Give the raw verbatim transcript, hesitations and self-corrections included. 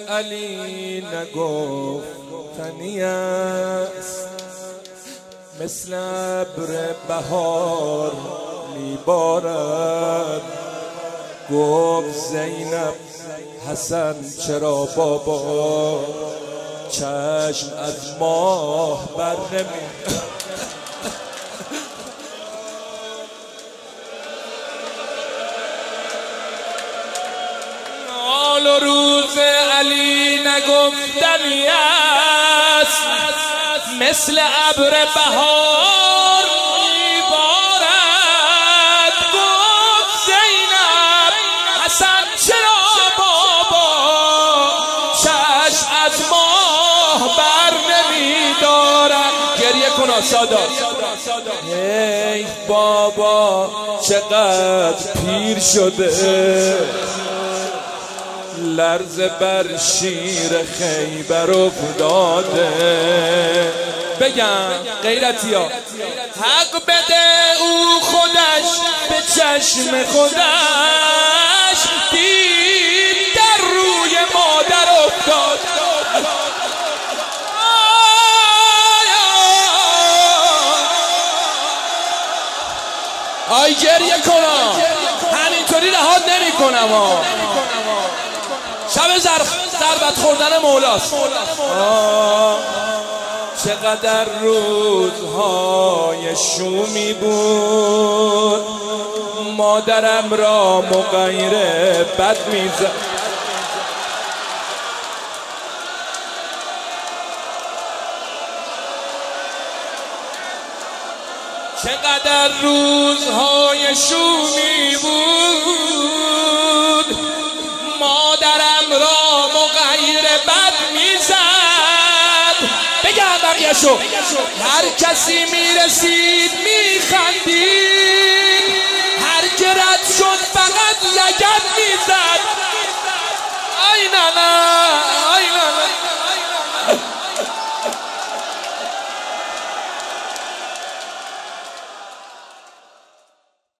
علی نگفتنی است، مثل ابر بهار میبارد. گفت زینب حسن چرا بابا چشم از ماه بر نمی حال و روز علی نگفتنی است، مثل ابر بهار میبارد. گفت زینب حسن چرا بابا چشم از ماه بر نمیدارد. گریه کن سادات. ای بابا چقدر پیر شده، لرزه بر شیر خیبر افتاده. بگم غیرتیا حق بده او خودش به چشم خودش دید در روی مادر افتاد. آی گریه کنم همینطوری رهات نمی کنم. شب ضربت خوردن مولاست. چقدر روزهای شومی بود، مادرم را مغیر بد میزد. چقدر روزهای شومی بود، مادرم را مغیر بد میزد. بگم بقیه‌شو. هر کسی میرسید میخندید، هر که رد شد فقط